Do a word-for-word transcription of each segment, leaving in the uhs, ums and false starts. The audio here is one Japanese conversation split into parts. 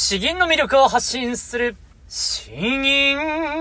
詩吟の魅力を発信する詩吟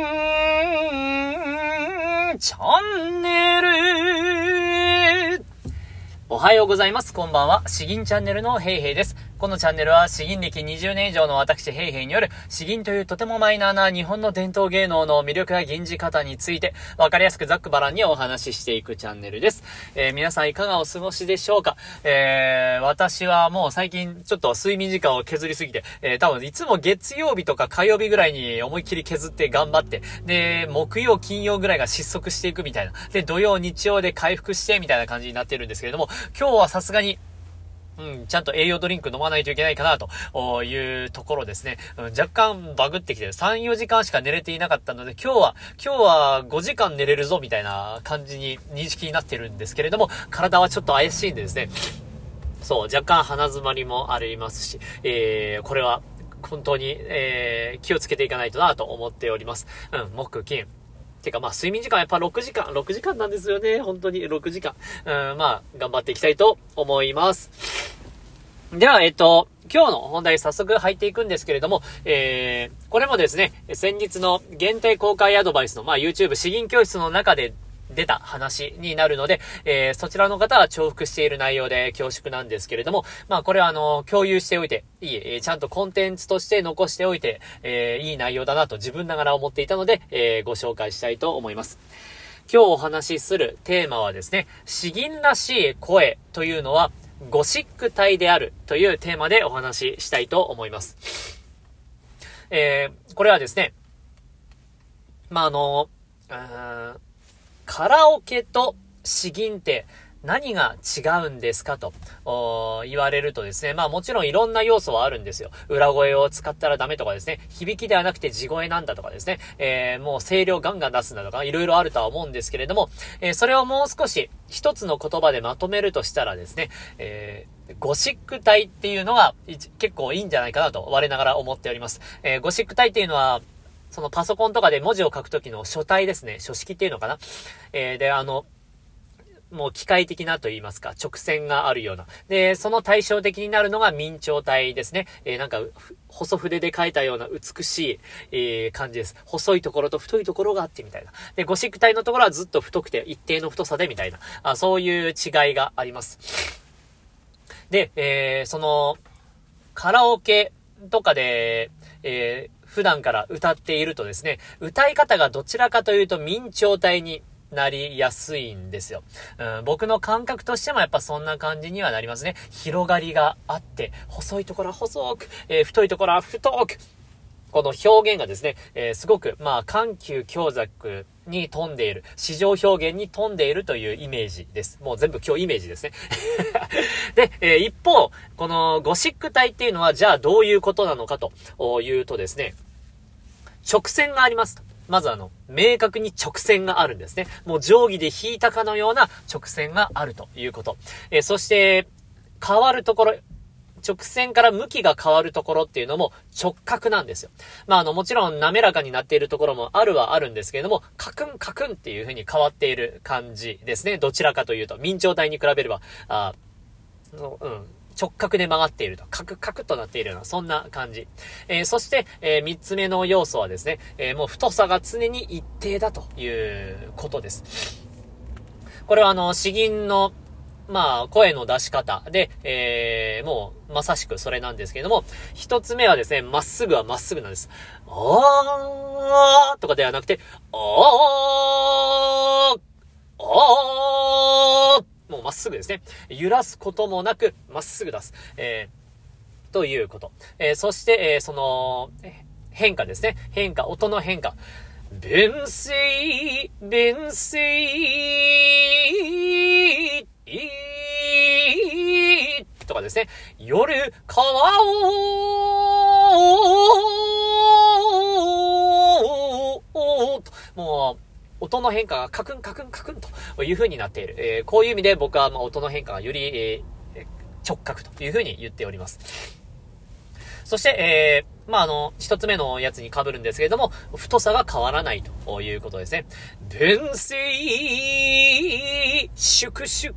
チャンネル。おはようございます。こんばんは。詩吟チャンネルのヘイヘイです。このチャンネルは詩吟歴にじゅうねん以上の私ヘイヘイによる詩吟というとてもマイナーな日本の伝統芸能の魅力や吟じ方についてわかりやすくざっくばらんにお話ししていくチャンネルです。えー、皆さんいかがお過ごしでしょうか。えー、私はもう最近ちょっと睡眠時間を削りすぎて、えー、多分いつも月曜日とか火曜日ぐらいに思いっきり削って頑張って、で、木曜金曜ぐらいが失速していくみたいな。で、土曜日曜で回復してみたいな感じになってるんですけれども、今日はさすがにうん、ちゃんと栄養ドリンク飲まないといけないかなというところですね。うん、若干バグってきてる。さん、よじかんしか寝れていなかったので、今日は、今日はごじかん寝れるぞみたいな感じに認識になってるんですけれども、体はちょっと怪しいんでですね。そう、若干鼻詰まりもありますし、えー、これは本当に、えー、気をつけていかないとなと思っております。うん、木金。てかまあ睡眠時間やっぱろくじかん、ろくじかんなんですよね。本当にろくじかん。うん、まあ頑張っていきたいと思います。では、えっと、今日の本題早速入っていくんですけれども、えー、これもですね、先日の限定公開アドバイスの、まあ YouTube 詩吟教室の中で出た話になるので、えー、そちらの方は重複している内容で恐縮なんですけれども、まあこれはあの、共有しておいていい、えー、ちゃんとコンテンツとして残しておいて、えー、いい内容だなと自分ながら思っていたので、えー、ご紹介したいと思います。今日お話しするテーマはですね、詩吟らしい声というのはゴシック体であるというテーマでお話ししたいと思います。えー、これはですね、まああの、うーんカラオケと詩吟って何が違うんですかと言われるとですね、まあもちろんいろんな要素はあるんですよ。裏声を使ったらダメとかですね、響きではなくて地声なんだとかですね、えー、もう声量ガンガン出すんだとか、いろいろあるとは思うんですけれども、えー、それをもう少し一つの言葉でまとめるとしたらですね、えー、ゴシック体っていうのが結構いいんじゃないかなと我ながら思っております。えー、ゴシック体っていうのは、そのパソコンとかで文字を書くときの書体ですね。書式っていうのかな。えー、で、あの、もう機械的なと言いますか、直線があるような。で、その対照的になるのが明朝体ですね。えー、なんか、細筆で書いたような美しい、えー、感じです。細いところと太いところがあってみたいな。で、ゴシック体のところはずっと太くて一定の太さでみたいな。あ、そういう違いがあります。で、えー、その、カラオケとかで、えー、普段から歌っているとですね、歌い方がどちらかというと明朝体になりやすいんですよ、うん。僕の感覚としてもやっぱそんな感じにはなりますね。広がりがあって、細いところは細く、えー、太いところは太く。この表現がですね、えー、すごく、まあ、緩急強弱に富んでいる、詩情表現に富んでいるというイメージです。もう全部今日イメージですね。で、えー、一方、このゴシック体っていうのは、じゃあどういうことなのかというとですね、直線がありますと。まずあの、明確に直線があるんですね。もう定規で引いたかのような直線があるということ。えー、そして、変わるところ、直線から向きが変わるところっていうのも直角なんですよ。まあ、あの、もちろん滑らかになっているところもあるはあるんですけれども、カクンカクンっていう風に変わっている感じですね。どちらかというと、明朝体に比べれば、あうん、直角で曲がっていると、カクカクとなっているような、そんな感じ。えー、そして、えー、三つ目の要素はですね、えー、もう太さが常に一定だということです。これはあの、詩吟のまあ、声の出し方で、えー、もう、まさしくそれなんですけれども、一つ目はですね、まっすぐはまっすぐなんです。あーとかではなくて、あーあーもうまっすぐですね。揺らすこともなく、まっすぐ出す。えー、ということ。えー、そして、えー、その、変化ですね。変化、音の変化。弁声、弁声、とかですね。夜、川を、もう、音の変化がカクンカクンカクンという風になっている。えー、こういう意味で僕はまあ音の変化がより、えー、直角という風に言っております。そして、えまあ、あの、一つ目のやつに被るんですけれども、太さが変わらないということですね。伝声、粛々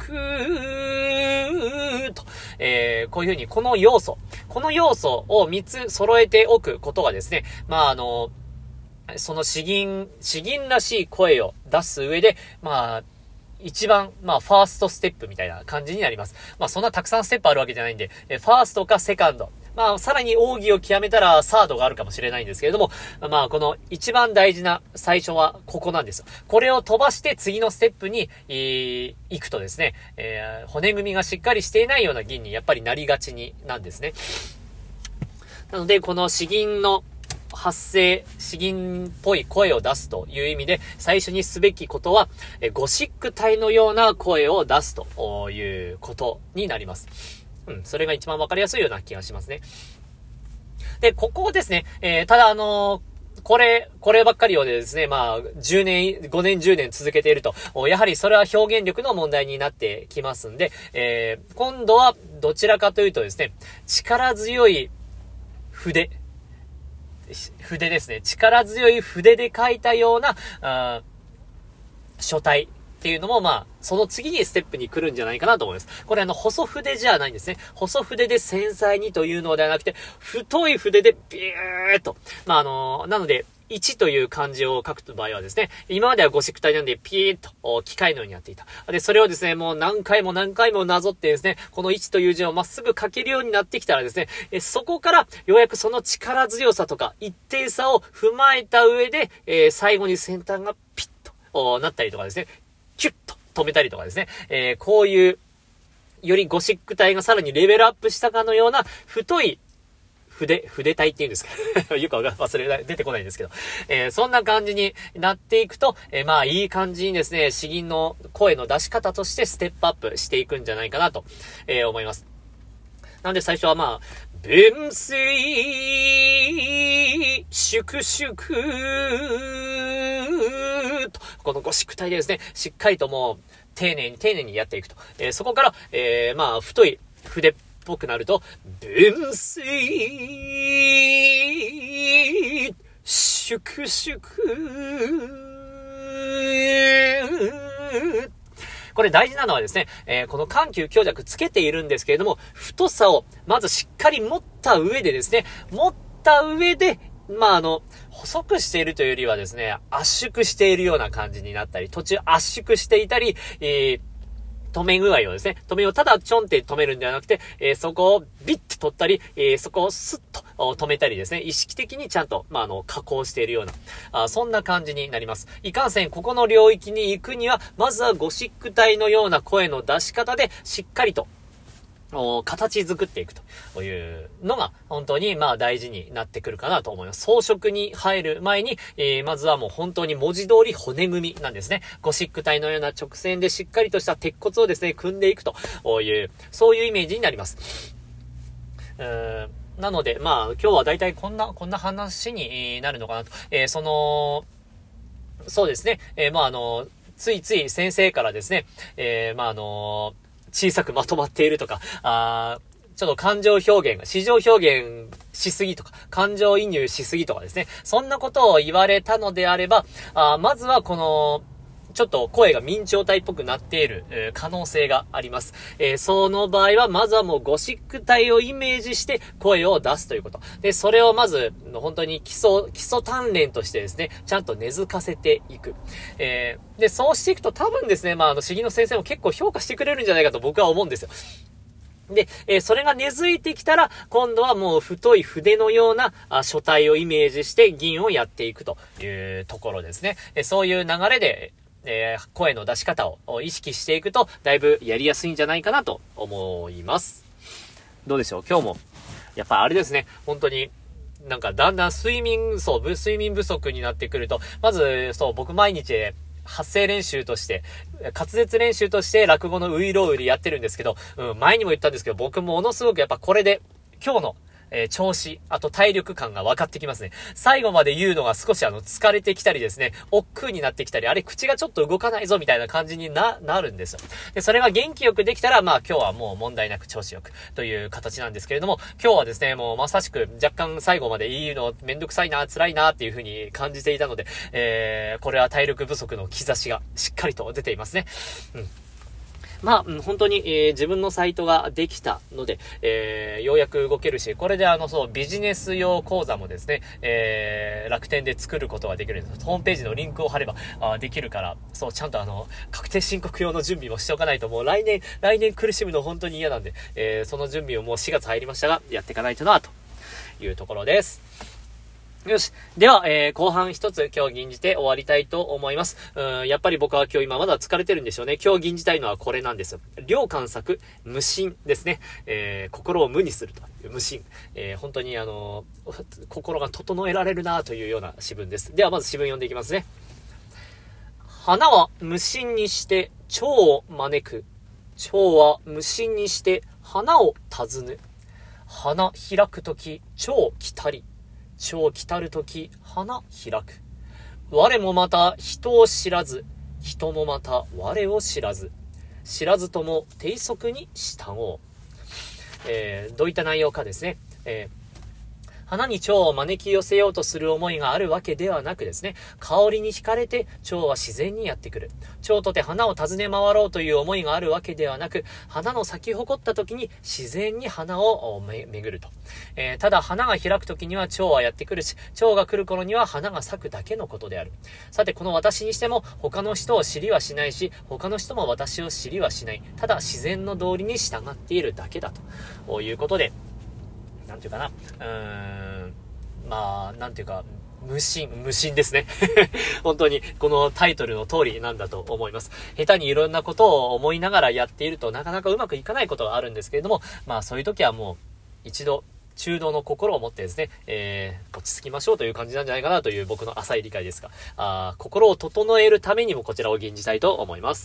と、えー、こういうふうにこの要素、この要素をみっつ揃えておくことがですね、まあ、あの、その詩吟、詩吟らしい声を出す上で、まあ、一番、まあ、ファーストステップみたいな感じになります。まあ、そんなたくさんステップあるわけじゃないんで、ファーストかセカンド。まあ、さらに奥義を極めたらサードがあるかもしれないんですけれども、まあ、この一番大事な最初はここなんですよ。これを飛ばして次のステップに、えー、行くとですね、えー、骨組みがしっかりしていないような吟にやっぱりなりがちになんですね。なので、この詩吟の発声、詩吟っぽい声を出すという意味で、最初にすべきことは、えゴシック体のような声を出すということになります。うん、それが一番わかりやすいような気がしますね。で、ここですね、えー、ただあのー、これ、こればっかりをですね、まあ、じゅうねん、ごねん、じゅうねん続けていると、やはりそれは表現力の問題になってきますんで、えー、今度はどちらかというとですね、力強い筆、筆ですね。力強い筆で書いたような、あ書体っていうのも、まあ、その次にステップに来るんじゃないかなと思います。これあの、細筆じゃないんですね。細筆で繊細にというのではなくて、太い筆でビューっと。まあ、あの、なので、いちという漢字を書く場合はですね、今まではゴシック体なんでピーッと機械のようにやっていた。で、それをですね、もう何回も何回もなぞってですね、このいちという字をまっすぐ書けるようになってきたらですね、えそこからようやくその力強さとか一定さを踏まえた上で、えー、最後に先端がピッとなったりとかですね、キュッと止めたりとかですね、えー、こういうよりゴシック体がさらにレベルアップしたかのような太い筆、筆体っていうんですかよく忘れない、出てこないんですけど。えー、そんな感じになっていくと、えー、まあいい感じにですね、詩吟の声の出し方としてステップアップしていくんじゃないかなと、えー、思います。なので最初はまあ、弁声、粛々と、このゴシック体でですね、しっかりともう、丁寧に丁寧にやっていくと。えー、そこから、えー、まあ、太い筆っぽくなると、弁声、粛々。これ大事なのはですね、えー、この緩急強弱つけているんですけれども、太さをまずしっかり持った上でですね、持った上で、まああの、細くしているというよりはですね、圧縮しているような感じになったり、途中圧縮していたり、えー止め具合をですね、止めをただちょんって止めるんではなくて、えー、そこをビッと取ったり、えー、そこをスッと止めたりですね、意識的にちゃんと、まあ、あの、加工しているような、あそんな感じになります。いかんせん、ここの領域に行くには、まずはゴシック体のような声の出し方で、しっかりと、形作っていくというのが本当にまあ大事になってくるかなと思います。装飾に入る前に、えー、まずはもう本当に文字通り骨組みなんですね。ゴシック体のような直線でしっかりとした鉄骨をですね、組んでいくという、そういうイメージになります。うーんなので、まあ今日は大体こんな、こんな話になるのかなと。えー、その、そうですね、えー、まああの、ついつい先生からですね、えー、まああの、小さくまとまっているとか、あちょっと感情表現が、視情表現しすぎとか、感情移入しすぎとかですね。そんなことを言われたのであれば、あまずはこの、ちょっと声が明朝体っぽくなっている、えー、可能性があります、えー。その場合は、まずはもうゴシック体をイメージして声を出すということ。で、それをまず、本当に基礎、基礎鍛錬としてですね、ちゃんと根付かせていく。えー、で、そうしていくと多分ですね、まあ、あの、詩吟の先生も結構評価してくれるんじゃないかと僕は思うんですよ。で、えー、それが根付いてきたら、今度はもう太い筆のようなあ書体をイメージして吟をやっていくというところですね。えー、そういう流れで、えー、声の出し方を意識していくと、だいぶやりやすいんじゃないかなと思います。どうでしょう？今日も、やっぱあれですね、本当に、なんかだんだん睡眠、そう、睡眠不足になってくると、まず、そう、僕毎日、発声練習として、滑舌練習として落語のウイロウリやってるんですけど、うん、前にも言ったんですけど、僕ものすごくやっぱこれで、今日の、 えー、調子、あと体力感が分かってきますね。最後まで言うのが少しあの、疲れてきたりですね、億劫になってきたり、あれ、口がちょっと動かないぞみたいな感じにな、なるんですよ。で、それが元気よくできたら、まあ今日はもう問題なく調子よくという形なんですけれども、今日はですね、もうまさしく若干最後まで言うのめんどくさいな、辛いなっていう風に感じていたので、えー、これは体力不足の兆しがしっかりと出ていますね。うん。まあ、うん、本当に、えー、自分のサイトができたので、えー、ようやく動けるし、これであの、そう、ビジネス用講座もですね、えー、楽天で作ることができるんです。ホームページのリンクを貼れば、あできるから、そう、ちゃんとあの、確定申告用の準備もしておかないと、もう来年、来年苦しむの本当に嫌なんで、えー、その準備をもうしがつ入りましたが、やっていかないとな、というところです。よし。では、えー、後半一つ今日吟じて終わりたいと思います。うーん、やっぱり僕は今日今まだ疲れてるんでしょうね。今日吟じたいのはこれなんですよ。両観作、無心ですね。えー、心を無にするという無心。えー、本当にあのー、心が整えられるなというような詩文です。ではまず詩文読んでいきますね。花は無心にして蝶を招く。蝶は無心にして花を訪ぬ。花開くとき蝶来たり。蝶来たるとき花開く。我もまた人を知らず、人もまた我を知らず、知らずとも低速に従おう。えー、どういった内容かですね。えー花に蝶を招き寄せようとする思いがあるわけではなくですね、香りに惹かれて蝶は自然にやってくる。蝶とて花を訪ね回ろうという思いがあるわけではなく、花の咲き誇った時に自然に花をめ巡ると。えー、ただ花が開く時には蝶はやってくるし、蝶が来る頃には花が咲くだけのことである。さてこの私にしても他の人を知りはしないし、他の人も私を知りはしない。ただ自然の道理に従っているだけだということで、なんていうかな、うーん、まあ、なんていうか、無心、無心ですね。本当に、このタイトルの通りなんだと思います。下手にいろんなことを思いながらやっているとなかなかうまくいかないことがあるんですけれども、まあそういう時はもう、一度、中道の心を持ってですね、えー、落ち着きましょうという感じなんじゃないかなという僕の浅い理解ですが、あ心を整えるためにもこちらを吟じたいと思います。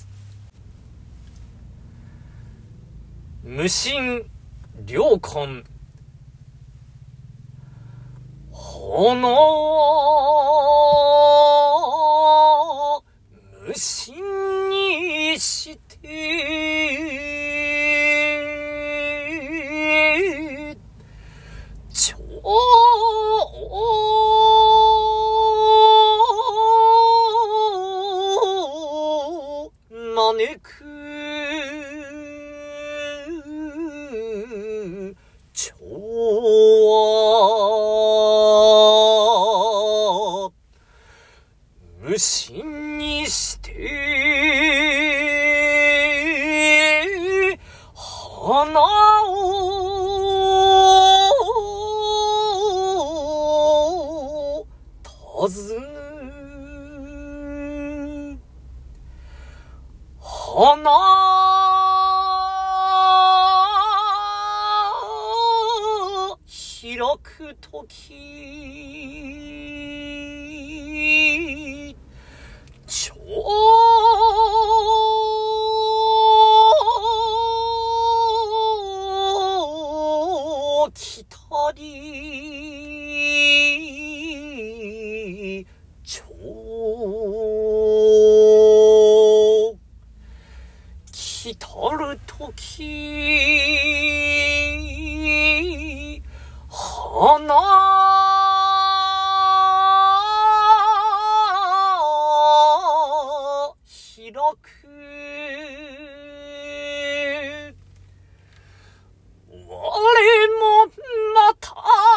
無心、良根、花無心にして蝶招く。蝶は無心にして花を訪ぬ。花開くとき蝶来たり。蝶来たるとき花開く。我もまた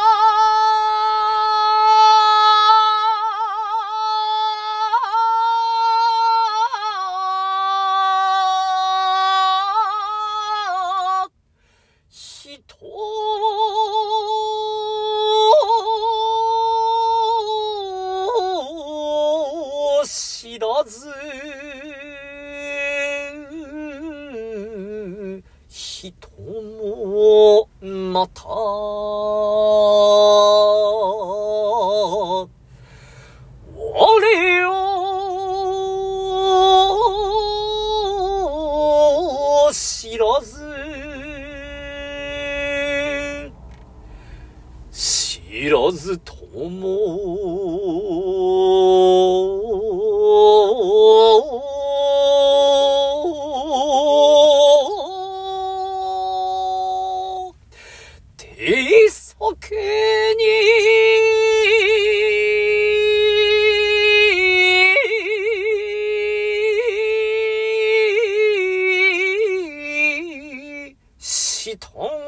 人知らず人もまた我を知らず知らずとも手先にした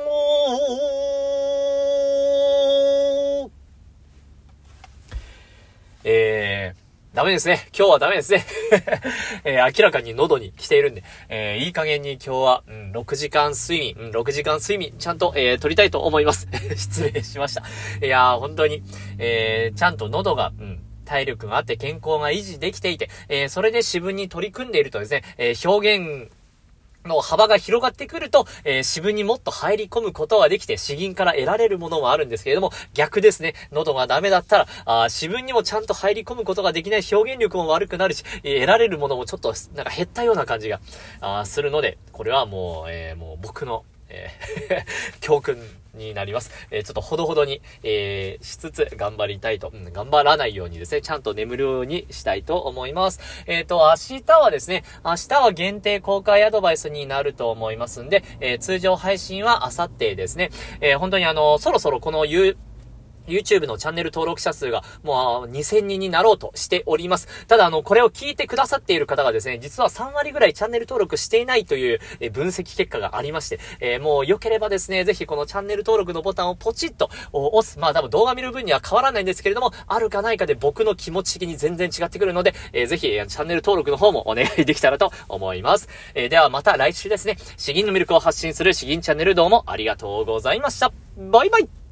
えー、ダメですね。今日はダメですね。えー、明らかに喉に来ているんで、えー、いい加減に今日は、うん、ろくじかん睡眠、うん、ろくじかん睡眠、ちゃんと、えー、取りたいと思います。失礼しました。いやー、本当に、えー、ちゃんと喉が、うん、体力があって健康が維持できていて、えー、それで詩文に取り組んでいるとですね、えー、表現、の幅が広がってくると、えー、詩文にもっと入り込むことができて、詩吟から得られるものもあるんですけれども、逆ですね。喉がダメだったら、あ詩文にもちゃんと入り込むことができない、表現力も悪くなるし、えー、得られるものもちょっと、なんか減ったような感じが、あするので、これはもう、えー、もう僕の、えー、教訓になります。えー、ちょっとほどほどに、えー、しつつ頑張りたいと、うん、頑張らないようにですね、ちゃんと眠るようにしたいと思います。えっと、明日はですね、明日は限定公開アドバイスになると思いますんで、えー、通常配信は明後日ですね、えー、本当にあの、そろそろこの U YouTube のチャンネル登録者数がもうにせんにんになろうとしております。ただあの、これを聞いてくださっている方がですね、実はさんわりぐらいチャンネル登録していないという分析結果がありまして、えー、もう良ければですね、ぜひこのチャンネル登録のボタンをポチッと押す。まあ多分動画見る分には変わらないんですけれども、あるかないかで僕の気持ち的に全然違ってくるので、えー、ぜひチャンネル登録の方もお願いできたらと思います。えー、ではまた来週ですね、詩吟の魅力を発信する詩吟チャンネルどうもありがとうございました。バイバイ。